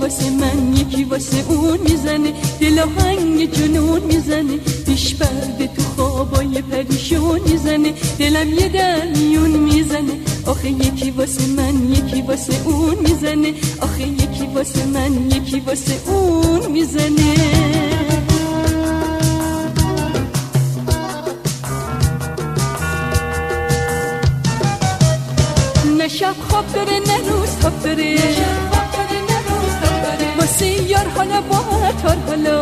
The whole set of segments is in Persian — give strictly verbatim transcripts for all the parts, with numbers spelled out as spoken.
واسه من یکی واسه اون میزنه، دل آهنگ جنون میزنه، پیش پرده تو خوابای پریشون میزنه، دلم یه در میون میزنه، آخه یکی واسه من یکی واسه اون میزنه، آخه یکی واسه من یکی واسه اون میزنه. نه شب خواب داره نه روز خواب داره، واسه یار حالا با هر حالا،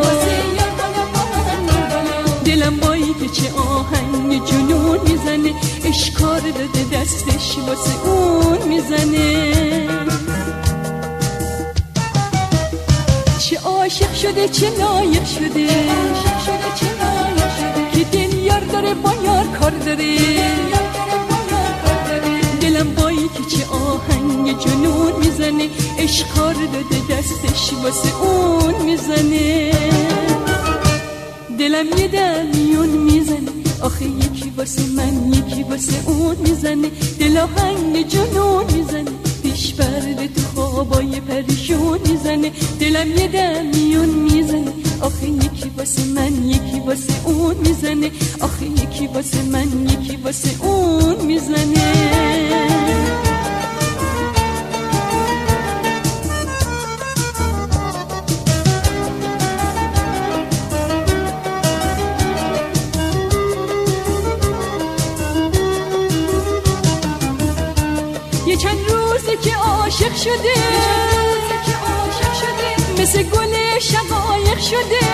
دلم بایی که چه آهنگ جنون میزنه، اشکار داده دستش واسه اون میزنه. چه عاشق شده چه لایق شده، که دل یار داره با یار کار داره، دلم بایی که چه آهنگ جنون میزنه، اشکار داده دستش واسه اون میزنه. دلم یه در میون میزنه، آخه یکی واسه من یکی واسه اون میزنه، دل آهنگ جنون میزنه، پیش پرده تو خوابای پریشون میزنه، دلم یه در میون میزنه، آخه یکی واسه من یکی واسه اون میزنه، آخه یکی واسه من یکی واسه اون میزنه. یه چند روزه که عاشق شده، مثل گل شقایق شده،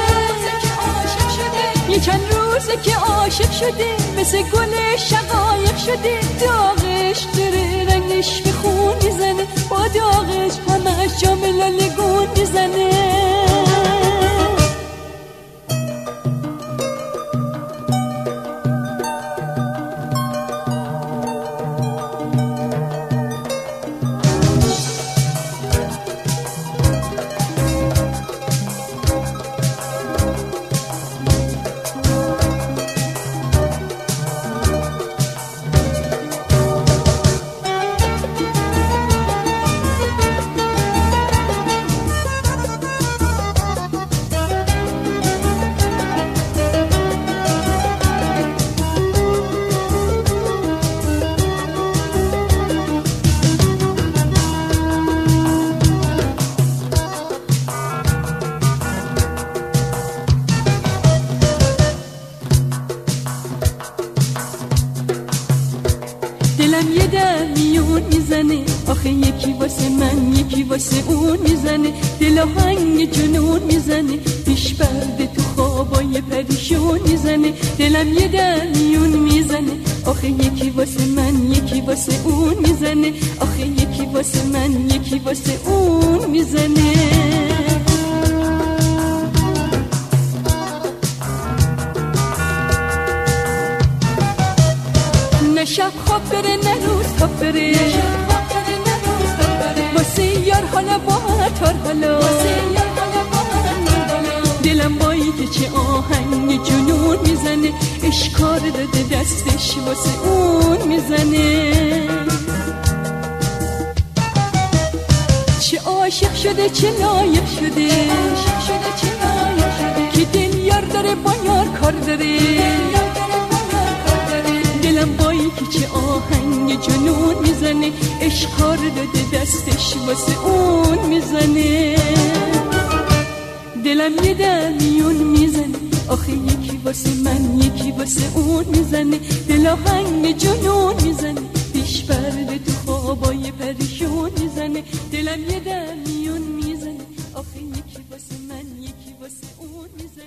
یه چند روزه که عاشق شده، مثل گل شقایق شده، داغش داره رنگش به خون میزنه، با داغش همش جام لالگون میزنه. دلم یه در میون میزنه، آخه یکی واسه من یکی واسه اون میزنه، دل آهنگ جنون میزنه، پیش پرده تو خوابای پریشون میزنه، دلم یه در میون میزنه، آخه یکی واسه من یکی واسه اون میزنه، آخه یکی واسه من یکی واسه اون میزنه. نه شب خواب داره نه روز خواب داره، واسه یار حالا با هر حالا، دلم بایی که چه آهنگ جنون میزنه، اشکار داده دستش واسه اون میزنه. چه عاشق شده چه لایق شده، که دل یار داره با یار کار داره، دلم بایی که چه آهنگ جنون میزنه، اشکار داده دستش واسه اون میزنه. دلم یه در میون میزنه، آخه یکی واسه من یکی واسه اون میزنه، دل آهنگ جنون میزنه، پیش پرده تو خوابای پریشون میزنه، دلم یه در میون میزنه، آخه یکی واسه من یکی واسه اون میزنه.